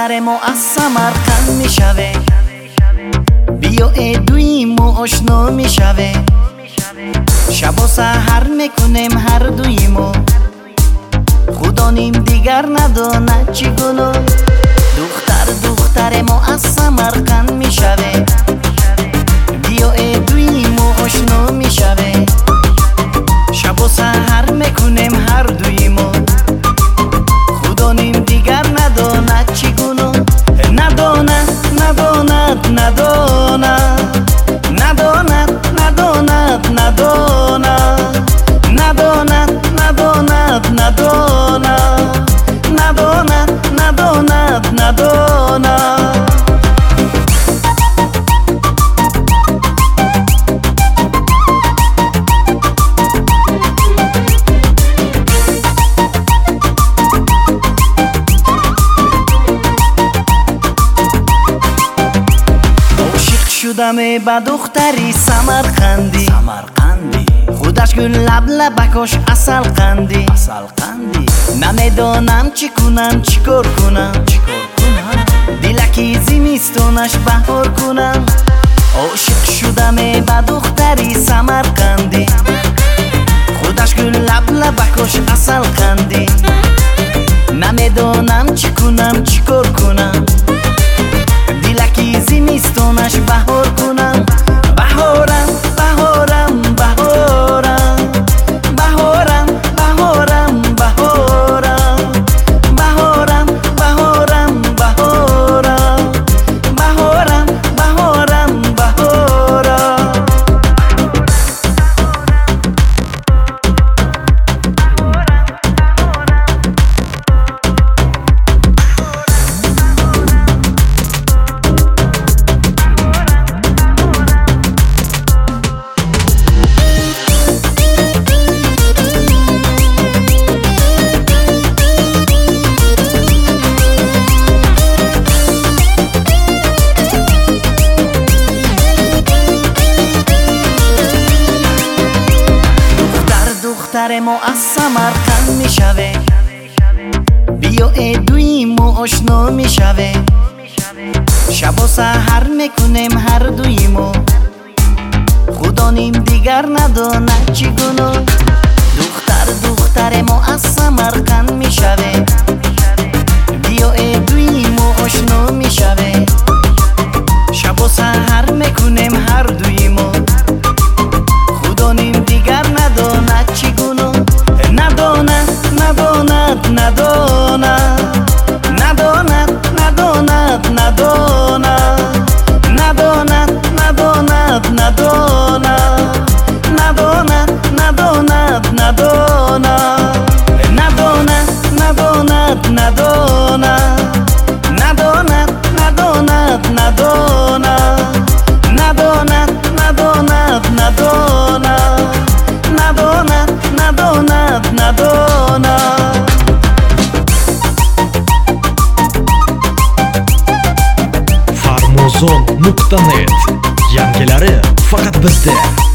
دختر ما از سمرقند میشوه، بیا دویم و آشنا میشوه. شب و سحر میکنیم هر دویمو، خدا نیم دیگر نداند چگونه. دختر ما از سمرقند میشوه، بیا دویم و آشنا میشوه. شب و سحر میکنیم هر دویمو، خدا نیم دیگر نداند چگونه. نداند نداند نداند نداند نداند نداند نداند نداند نداند نداند نداند. شدم با دختری سمرقندی، خودش گل لب لبکاش اصل قندی. نمیدانم چی کنم چیکار کنم، دلکی زمستونش بهار کنم. عاشق شدم با دختری سمرقندی، خودش گل لب لبکاش اصل قندی. نمیدانم چی کنم چیکار کنم، دلکی زمستونش بهار کنم. بهارم بهارم بهارم بهارم بهارم بهارم بهارم بهارم بهارم بهارم بهارم بهارم. دختر ما از سمرقند میشوه، بیا دویم و آشنا میشوه. شب و سحر میکنیم هر دویمو، خدا نیم دیگر نداند چگونه. دختر ما از سمرقند میشوه، بیا دویم و آشنا میشوه. شب و سحر میکنیم هر دویمو، خدا نیم دیگر نداند چگونه. نداند نداند نداند نداند نداند نداند نداند نداند نداند نداند نداند نداند نداند نداند نداند نداند نداند. Farmozon.net yangilari faqat bizda.